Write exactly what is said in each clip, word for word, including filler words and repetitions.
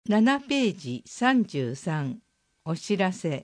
ななページさんじゅうさんお知らせ。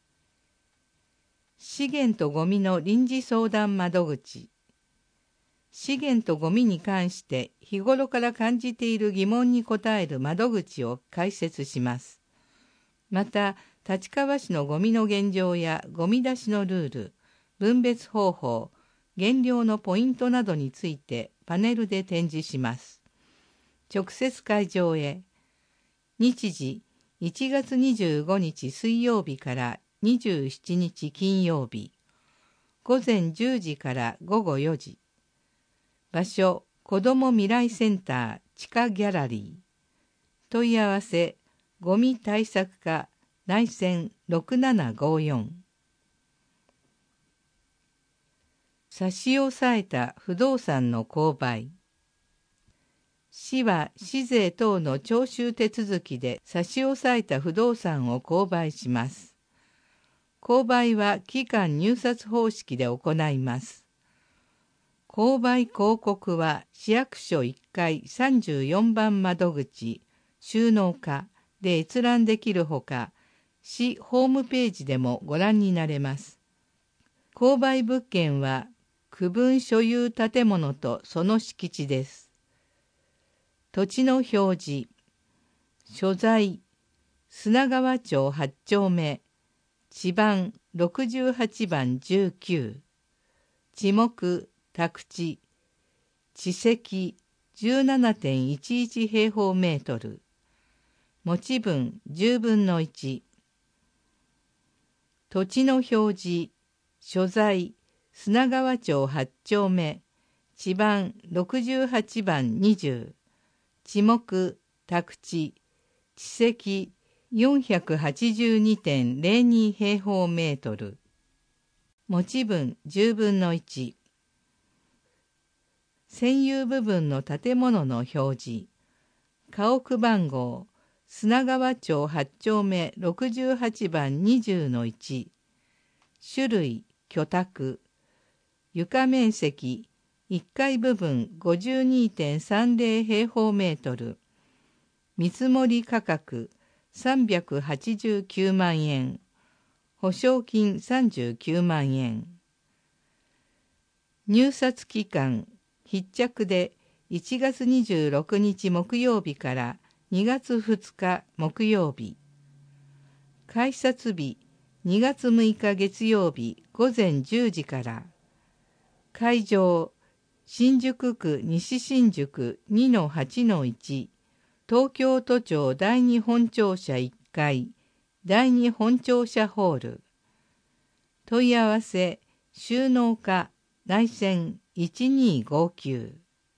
資源とゴミの臨時相談窓口。資源とゴミに関して日頃から感じている疑問に答える窓口を開設します。また、立川市のゴミの現状やゴミ出しのルール、分別方法、減量のポイントなどについてパネルで展示します。直接会場へ。日時いちがつにじゅうごにち水曜日からにじゅうしちにち金曜日。ごぜんじゅうじからごごよじ。場所、子ども未来センター地下ギャラリー。問い合わせ、ゴミ対策課内線ろくななごよん。差し押さえた不動産の購買。市は市税等の徴収手続きで差し押さえた不動産を購買します。購買は期間入札方式で行います。購買広告は市役所いっかいさんじゅうよんばん窓口収納課で閲覧できるほか、市ホームページでもご覧になれます。購買物件は区分所有建物とその敷地です。土地の表示。所在、砂川町はちちょうめ、地番ろくじゅうはちばんじゅうきゅう、地目、宅地、地積 じゅうななてんいちいち 平方メートル、持ち分じゅうぶんのいち。土地の表示、所在、砂川町はちちょうめ、地番ろくじゅうはちばんにじゅう、地目、宅地、地積 よんひゃくはちじゅうにてんゼロに 平方メートル、持ち分じゅうぶんのいち。占有部分の建物の表示。家屋番号、砂川町はちちょうめろくじゅうはちばんにじゅうのいち。種類、居宅。床面積、いっかい部分 ごじゅうにてんさんぜろ 平方メートル。見積もり価格、さんびゃくはちじゅうきゅうまんえん。保証金さんじゅうきゅうまんえん。入札期間、必着でいちがつにじゅうろくにち木曜日からにがつふつか木曜日。改札日、にがつむいか月曜日ごぜんじゅうじから。会場、新宿区西新宿 にのはちのいち、東京都庁だいに本庁舎いっかい、だいに本庁舎ホール。問い合わせ、収納課内線いちにごきゅう。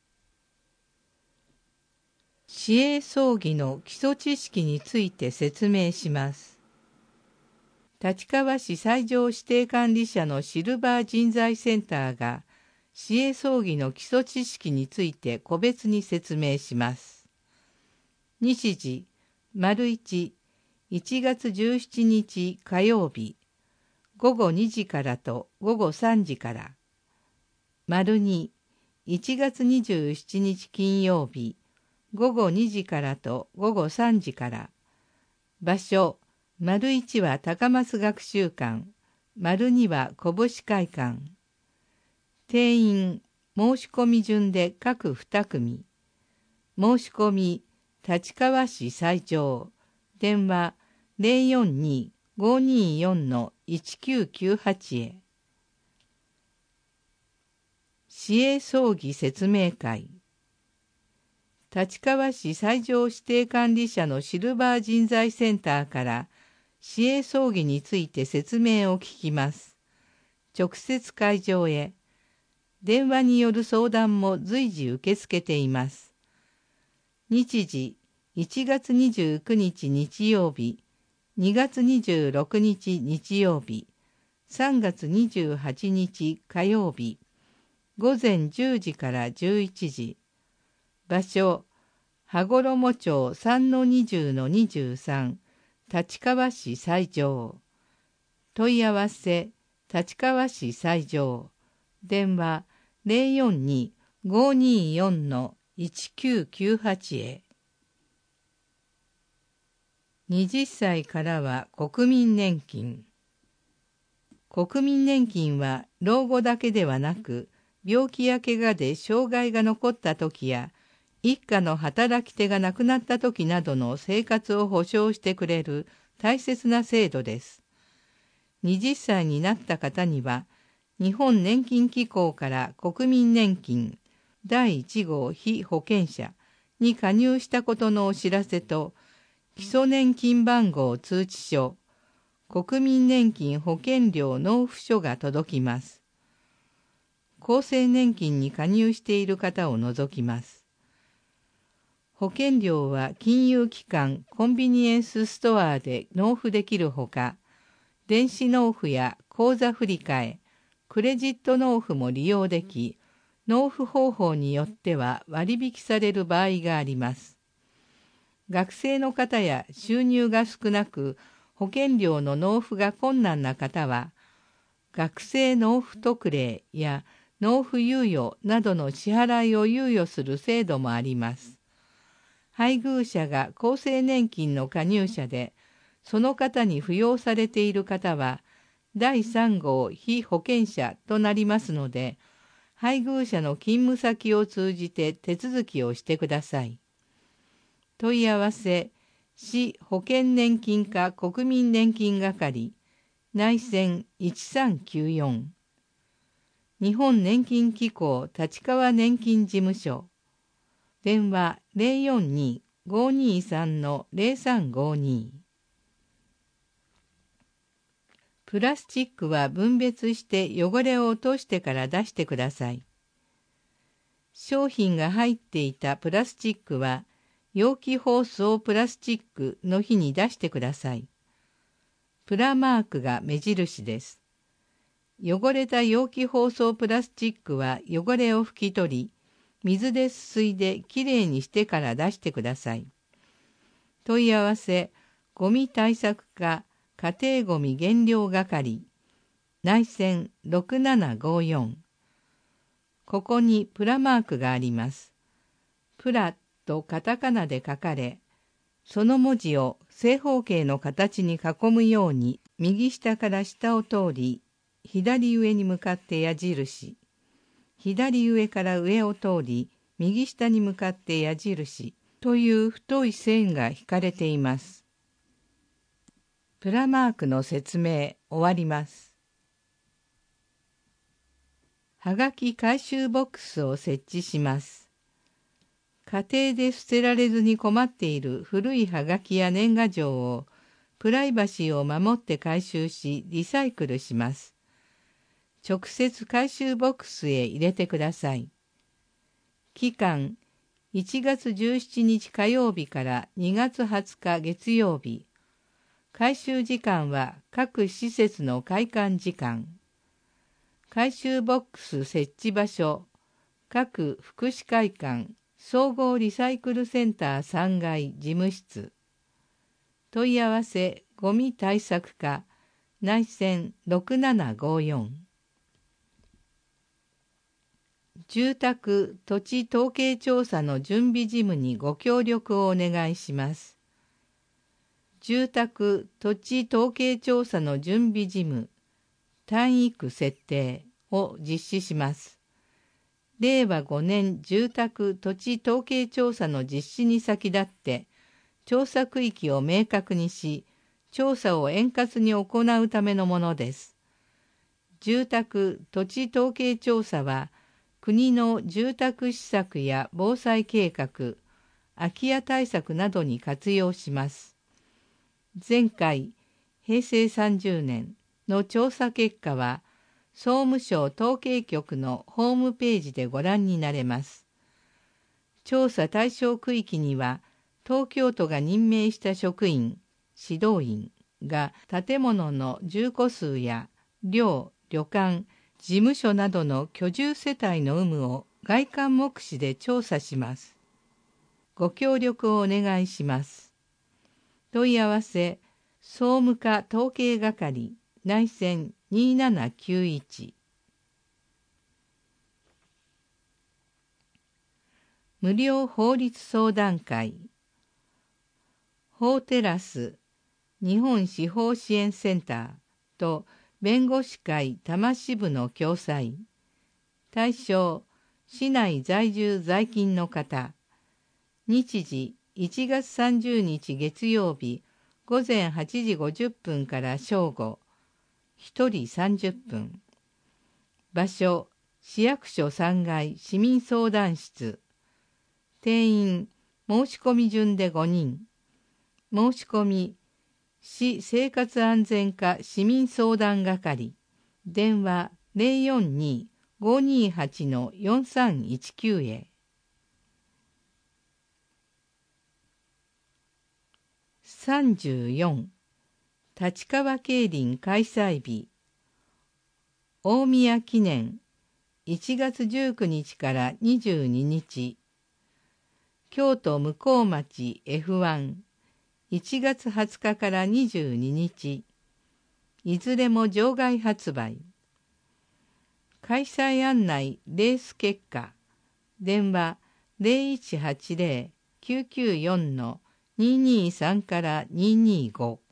市営葬儀の基礎知識について説明します。立川市最上指定管理者のシルバー人材センターが市営葬儀の基礎知識について個別に説明します。日時、丸一、いちがつじゅうしちにち火曜日、ごごにじからとごごさんじから。丸二、いちがつにじゅうしちにち金曜日、ごごにじからとごごさんじから。場所、丸一は高松学習館、丸二は小星会館。定員、申し込み順で各に組。申し込み、立川市西条。電話、ゼロよんに ごによん いちきゅうきゅうはち へ。市営葬儀説明会。立川市最上指定管理者のシルバー人材センターから市営葬儀について説明を聞きます。直接会場へ。電話による相談も随時受け付けています。日時、いちがつにじゅうくにち日曜日、にがつにじゅうろくにち日曜日、さんがつにじゅうはちにち火曜日、ごぜんじゅうじからじゅういちじ。場所、羽衣町 さんのにじゅうのにじゅうさん、立川市西条。問い合わせ、立川市西条。電話、ゼロよんに ごによん いちきゅうきゅうはち へ。 はたちからは国民年金。国民年金は老後だけではなく、病気や怪我で障害が残った時や、一家の働き手が亡くなった時などの生活を保障してくれる大切な制度です。はたちになった方には、日本年金機構から国民年金だいいち号被保険者に加入したことのお知らせと、基礎年金番号通知書、国民年金保険料納付書が届きます。厚生年金に加入している方を除きます。保険料は金融機関、コンビニエンスストアで納付できるほか、電子納付や口座振替、クレジット納付も利用でき、納付方法によっては割引される場合があります。学生の方や収入が少なく、保険料の納付が困難な方は、学生納付特例や納付猶予などの支払いを猶予する制度もあります。配偶者が厚生年金の加入者で、その方に扶養されている方は、だいさん号被保険者となりますので、配偶者の勤務先を通じて手続きをしてください。問い合わせ、市保険年金課国民年金係、内線いちさんきゅうよん、日本年金機構立川年金事務所、電話 ゼロよんに ごーにーさん ゼロさんごーにー。プラスチックは分別して汚れを落としてから出してください。商品が入っていたプラスチックは、容器包装プラスチックの日に出してください。プラマークが目印です。汚れた容器包装プラスチックは汚れを拭き取り、水ですすいできれいにしてから出してください。問い合わせ、ゴミ対策課家庭ゴミ減量係、内線ろくななごーよん。ここにプラマークがあります。プラとカタカナで書かれ、その文字を正方形の形に囲むように右下から下を通り、左上に向かって矢印、左上から上を通り、右下に向かって矢印という太い線が引かれています。プラマークの説明終わります。はがき回収ボックスを設置します。家庭で捨てられずに困っている古いはがきや年賀状をプライバシーを守って回収しリサイクルします。直接回収ボックスへ入れてください。期間いちがつじゅうしちにち火曜日からにがつはつか月曜日。回収時間は各施設の開館時間。回収ボックス設置場所、各福祉会館、総合リサイクルセンターさんがい事務室。問い合わせ、ゴミ対策課、内線ろくななごーよん。住宅・土地統計調査の準備事務にご協力をお願いします。住宅・土地統計調査の準備事務、単位区設定を実施します。れいわごねん住宅・土地統計調査の実施に先立って、調査区域を明確にし、調査を円滑に行うためのものです。住宅・土地統計調査は、国の住宅施策や防災計画、空き家対策などに活用します。前回、へいせいさんじゅうねんの調査結果は、総務省統計局のホームページでご覧になれます。調査対象区域には、東京都が任命した職員、指導員が建物の住戸数や寮、旅館、事務所などの居住世帯の有無を外観目視で調査します。ご協力をお願いします。問い合わせ、総務課統計係、内線にななきゅういち。無料法律相談会。 法テラス日本司法支援センターと弁護士会多摩支部の共催。対象、市内在住在勤の方。日時、いちがつさんじゅうにち月曜日、ごぜんはちじごじゅっぷんから正午。ひとりさんじゅっぷん。場所、市役所さんがい市民相談室。定員、申し込み順でごにん。申し込み、市生活安全課市民相談係。電話 ゼロよんにーごーにーはちのよんさんいちきゅう へ。さんじゅうよん立川競輪開催日。大宮記念いちがつじゅうくにちからにじゅうににち。京都向町 エフワンいちがつはつかからにじゅうににち。いずれも場外発売。開催案内レース結果。電話 ゼロいちはちゼロ きゅうきゅうよん にーにーさんからにーにーご。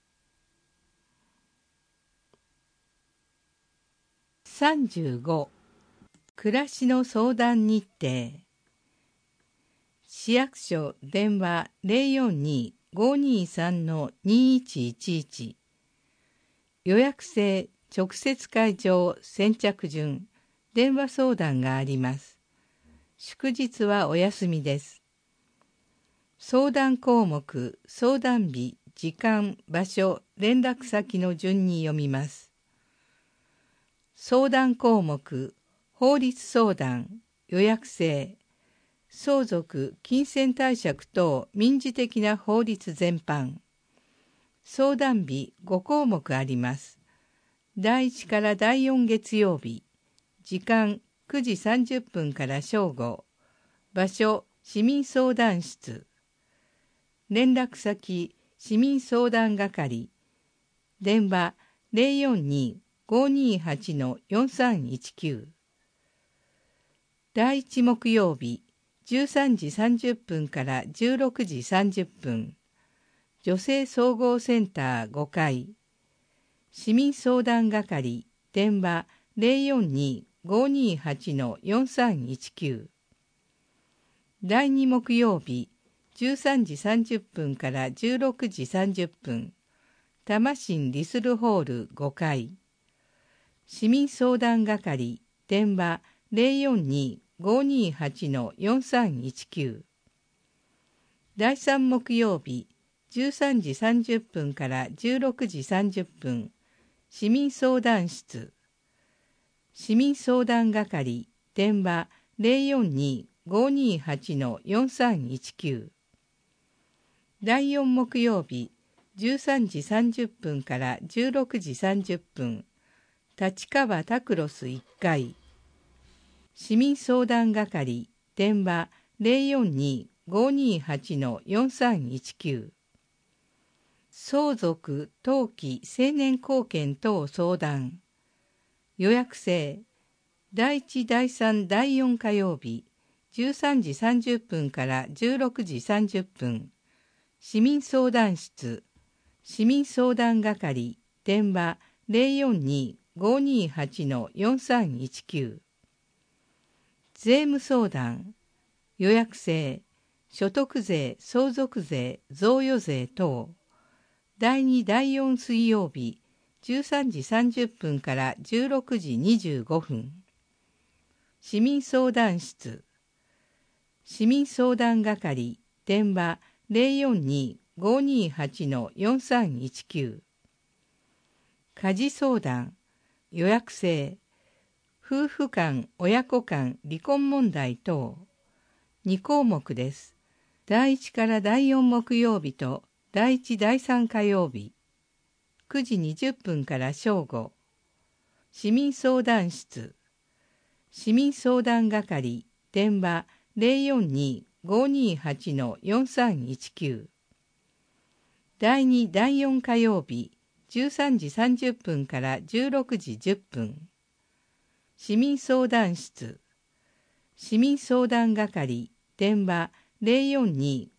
さんじゅうご暮らしの相談日程。市役所電話 ゼロよんにーごーにーさんのにーいちいちいち。予約制直接会場先着順電話相談があります。祝日はお休みです。相談項目、相談日、時間、場所、連絡先の順に読みます。相談項目、法律相談、予約制、相続、金銭貸借等民事的な法律全般。相談日ごこうもくあります。だいいちからだいよん月曜日。時間くじさんじゅっぷんから正午。場所市民相談室。連絡先市民相談係。電話 ゼロよんにーごーにーはちのよんさんいちきゅう。だいいち木曜日じゅうさんじさんじゅっぷんからじゅうろくじさんじゅっぷん。女性総合センターごかい。市民相談係。電話 ゼロよんにーごーにーはちのよんさんいちきゅう。だいに木曜日じゅうさんじさんじゅっぷんからじゅうろくじさんじゅっぷん。多摩市リスルホールごかい。市民相談係。電話 ゼロよんにーごーにーはちのよんさんいちきゅう。だいさん木曜日じゅうさんじさんじゅっぷんからじゅうろくじさんじゅっぷん。市民相談室。市民相談係。電話 ゼロよんにーごーにーはちのよんさんいちきゅう。だいよん木曜日じゅうさんじさんじゅっぷんからじゅうろくじさんじゅっぷん。立川タクロスいっかい。市民相談係。電話 ゼロよんにーごーにーはちのよんさんいちきゅう。相続、登記、成年後見等相談。予約制。だいいち、だいさん、だいよん火曜日、じゅうさんじさんじゅっぷんからじゅうろくじさんじゅっぷん。市民相談室。市民相談係。電話 ゼロよんにーごーにーはちのよんさんいちきゅう。税務相談。予約制。所得税、相続税、贈与税等。だいに、だいよん水曜日、じゅうさんじさんじゅっぷんからじゅうろくじにじゅうごふん。市民相談室。市民相談係。電話 ゼロよんにーごーにーはちのよんさんいちきゅう。家事相談。予約制。夫婦間、親子間、離婚問題等。に項目です。だいいちからだいよん木曜日とだいいち、だいさん火曜日。くじにじゅっぷんから正午。市民相談室。市民相談係。電話 ゼロよんにーごーにーはちのよんさんいちきゅう。だいに、だいよん火曜日、じゅうさんじさんじゅっぷんからじゅうろくじじゅっぷん。市民相談室。市民相談係。電話 ゼロよんに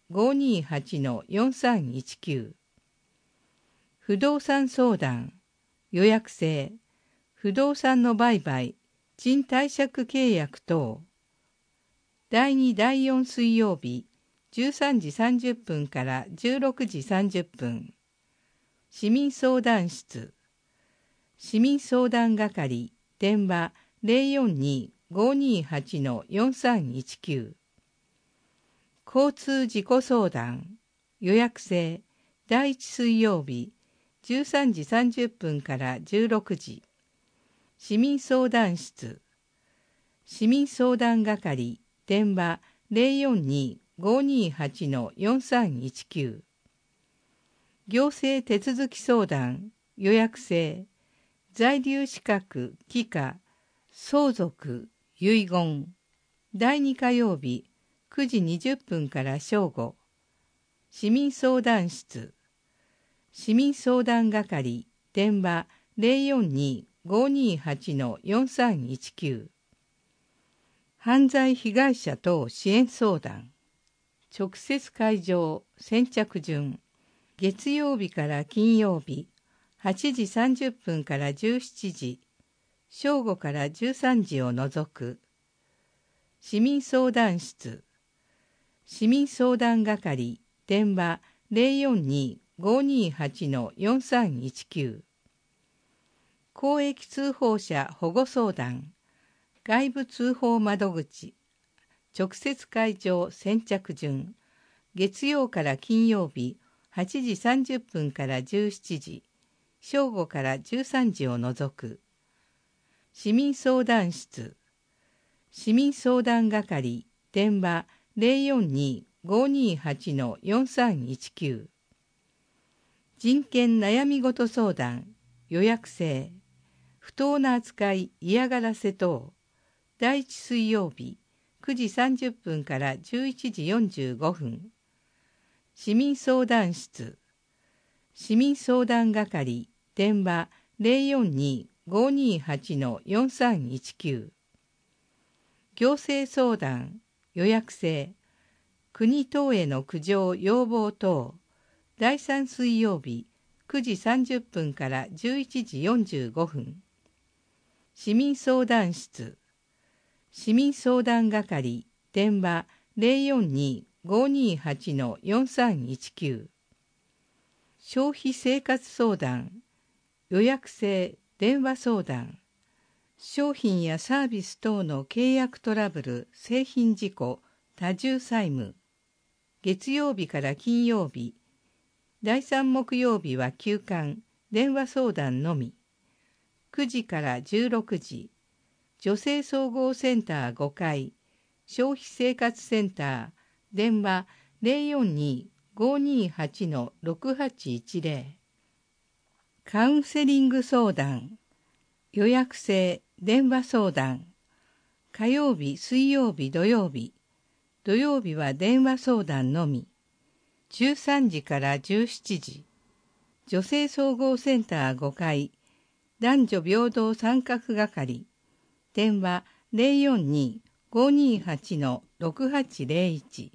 ごーにーはちのよんさんいちきゅう。不動産相談、予約制、不動産の売買、賃貸借契約等。だいにだいよん水曜日、じゅうさんじさんじゅっぷんからじゅうろくじさんじゅっぷん。市民相談室。市民相談係、電話 ゼロよんにーごーにーはちのよんさんいちきゅう。交通事故相談、予約制、だいいち水曜日、じゅうさんじさんじゅっぷんからじゅうろくじ。市民相談室。市民相談係、電話 ゼロよんにーごーにーはちのよんさんいちきゅう。行政手続き相談、予約制、在留資格、帰化、相続、遺言。だいに火曜日、くじにじゅっぷんから正午。市民相談室。市民相談係、電話 ゼロよんにーごーにーはちのよんさんいちきゅう。犯罪被害者等支援相談。直接会場、先着順。月曜日から金曜日、はちじさんじゅっぷんからじゅうしちじ、正午からじゅうさんじを除く。市民相談室。市民相談係、電話 ゼロよんにーごーにーはちのよんさんいちきゅう。公益通報者保護相談、外部通報窓口、直接会場先着順、月曜から金曜日、はちじさんじゅっぷんからじゅうしちじ、正午からじゅうさんじを除く。市民相談室。市民相談係、電話 ゼロよんにーごーにーはちのよんさんいちきゅう。人権悩み事相談、予約制、不当な扱い、嫌がらせ等。だいいち水曜日、くじさんじゅっぷんからじゅういちじよんじゅうごふん。市民相談室。市民相談係、電話 ゼロよんにーごーにーはちのよんさんいちきゅう。行政相談、予約制、国等への苦情要望等。だいさん水曜日、くじさんじゅっぷんからじゅういちじよんじゅうごふん。市民相談室。市民相談係、電話 ゼロよんにーごーにーはちのよんさんいちきゅう。消費生活相談、予約制、電話相談。商品やサービス等の契約トラブル、製品事故、多重債務。月曜日から金曜日、だいさん木曜日は休館、電話相談のみ。くじからじゅうろくじ、女性総合センターごかい、消費生活センター、電話 ゼロよんにーごーにーはちのろくはちいちゼロ。カウンセリング相談、予約制、電話相談。火曜日、水曜日、土曜日。土曜日は電話相談のみ。じゅうさんじからじゅうしちじ。女性総合センターごかい。男女平等参画係。電話 ゼロよんにーごーにーはちのろくはちゼロいち。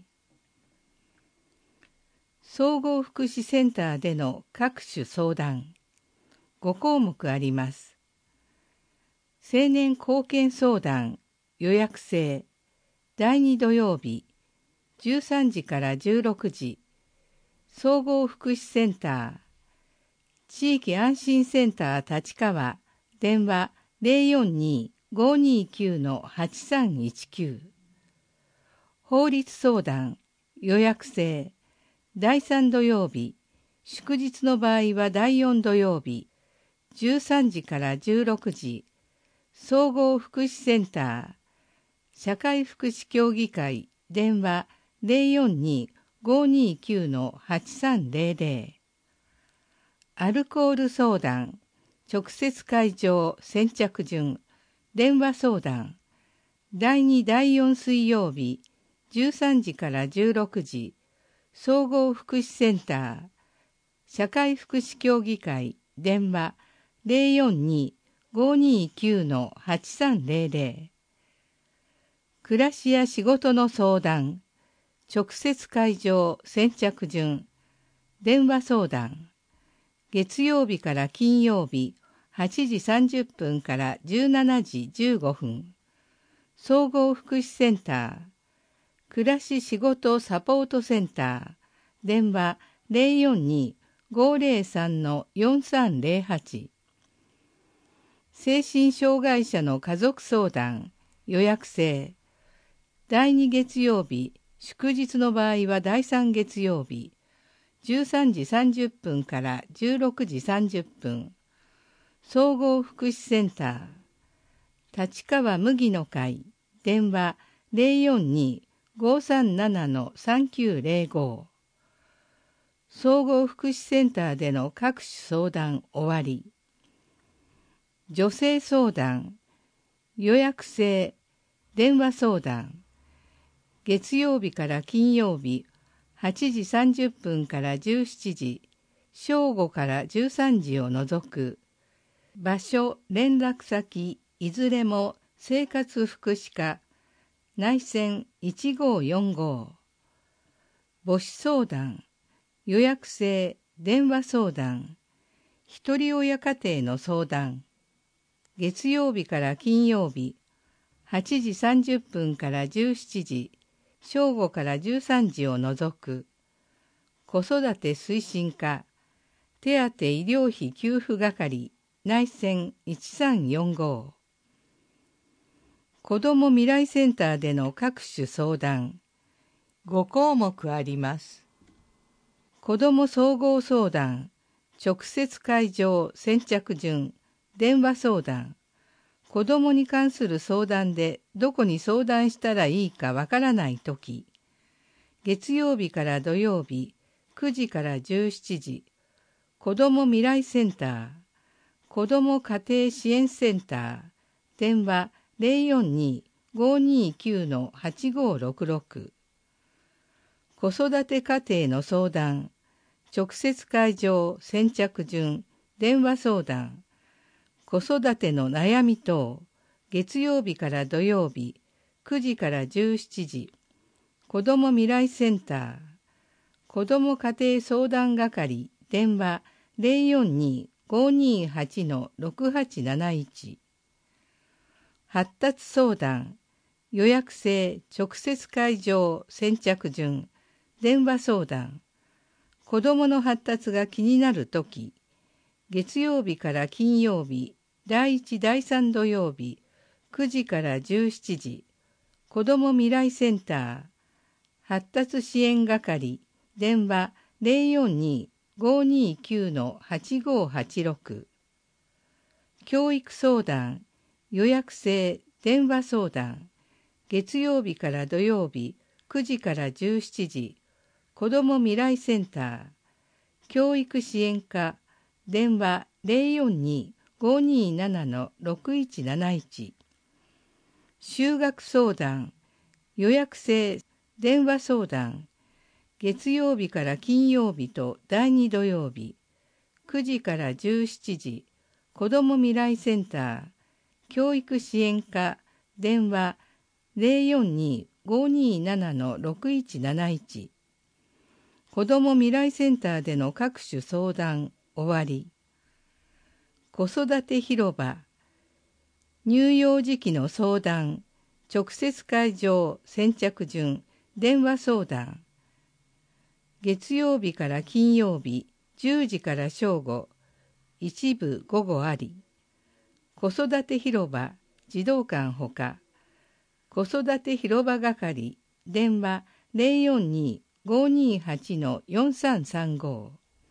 総合福祉センターでの各種相談。ご項目あります。青年貢献相談、予約制。だいに土曜日、じゅうさんじからじゅうろくじ。総合福祉センター。地域安心センター立川。電話 ゼロよんにーごーにーきゅうのはちさんいちきゅう。法律相談、予約制。だいさん土曜日、祝日の場合はだいよん土曜日、じゅうさんじからじゅうろくじ、総合福祉センター、社会福祉協議会、電話 ゼロよんにーごーにーきゅうのはちさんゼロゼロ。アルコール相談、直接会場、先着順、電話相談、だいにだいよん水曜日、じゅうさんじからじゅうろくじ、総合福祉センター、社会福祉協議会、電話 ゼロよんにーごーにーきゅうのはちさんゼロゼロ。暮らしや仕事の相談、 直接会場先着順電話相談。月曜日から金曜日はちじさんじゅっぷんからじゅうしちじじゅうごふん。総合福祉センター。暮らし仕事サポートセンター。電話 ゼロよんに ごゼロさん よんさんゼロはち。精神障害者の家族相談。予約制。だいに月曜日、祝日の場合はだいさん月曜日。じゅうさんじさんじゅっぷんからじゅうろくじさんじゅっぷん。総合福祉センター。立川麦の会。電話 ゼロよんに ごさんなな さんきゅうゼロご。総合福祉センターでの各種相談終わり。女性相談。予約制。電話相談。月曜日から金曜日、はちじさんじゅっぷんからじゅうしちじ、正午からじゅうさんじを除く。場所、連絡先、いずれも生活福祉課、内線いちごよんご。母子相談、予約制、電話相談、ひとり親家庭の相談。月曜日から金曜日、はちじさんじゅっぷんからじゅうしちじ、正午からじゅうさんじを除く。子育て推進課、手当医療費給付係、内線いちさんよんご。子ども未来センターでの各種相談。ご項目あります。子ども総合相談、直接会場先着順、電話相談。子どもに関する相談でどこに相談したらいいかわからないとき。月曜日から土曜日、くじからじゅうしちじ。子ども未来センター。子ども家庭支援センター。電話 ゼロよんに ごにきゅう はちごろくろく。子育て家庭の相談。直接会場先着順。電話相談。子育ての悩み等。月曜日から土曜日、くじからじゅうしちじ。子ども未来センター。子ども家庭相談係。電話 ゼロよんに ごにはち ろくはちなないち。発達相談。予約制直接会場先着順。電話相談。子どもの発達が気になるとき。月曜日から金曜日、だいいちだいさん土曜日、くじからじゅうしちじ。子ども未来センター。発達支援係。電話 ゼロよんに ごにきゅう はちごはちろく。教育相談。予約制電話相談。月曜日から土曜日、くじからじゅうしちじ。子ども未来センター。教育支援課。電話 ゼロよんに ごになな ろくいちなないち。就学相談。予約制電話相談。月曜日から金曜日とだいに土曜日、くじからじゅうしちじ、子ども未来センター、教育支援課、電話 ゼロよんに ごになな ろくいちなないち。子ども未来センターでの各種相談終わり。子育て広場。乳幼児期の相談。直接会場先着順。電話相談。月曜日から金曜日、じゅうじから正午。一部午後あり。子育て広場。児童館ほか。子育て広場係。電話 ゼロよんに ごにはち よんさんさんご。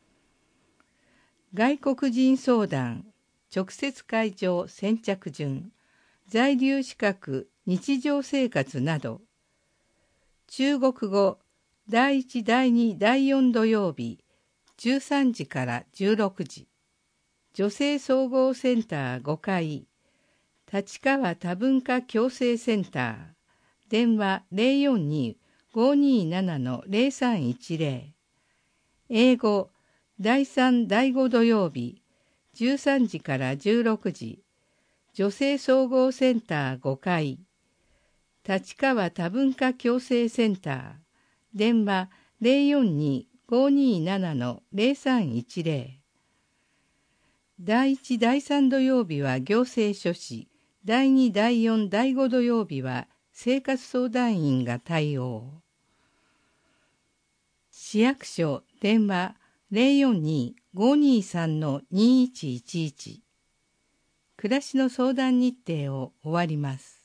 外国人相談。直接会場先着順。在留資格、日常生活など。中国語、だいいち、だいに、だいよん土曜日、じゅうさんじからじゅうろくじ。女性総合センターごかい。立川多文化共生センター。電話 ゼロよんに ごになな ゼロさんいちゼロ。英語、だいさん、だいご土曜日、じゅうさんじからじゅうろくじ。女性総合センターごかい。立川多文化共生センター。 電話 ゼロよんにーごーにーななのゼロさんいちゼロ。第一第三土曜日は行政書士、第二第四第五土曜日は生活相談員が対応。市役所電話 ゼロよんにーごーにーさんのにーいちいちいち。暮らしの相談日程を終わります。